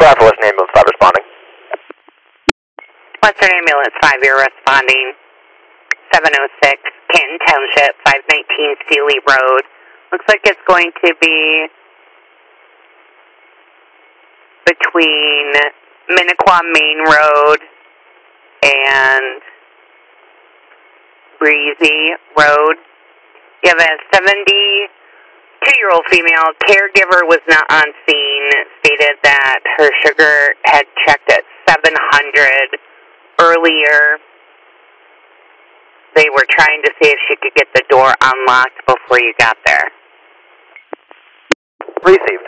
Bravo Western Ambulance 5 responding. Western Ambulance 5, you're responding. 706 Canton Township, 519 Sealy Road. Looks like it's going to be between Minnequaw Main Road and Breezy Road. You have a 72-year-old female caregiver was not on scene, stated that her sugar had checked at 700 earlier. They were trying to see if she could get the door unlocked before you got there. Received.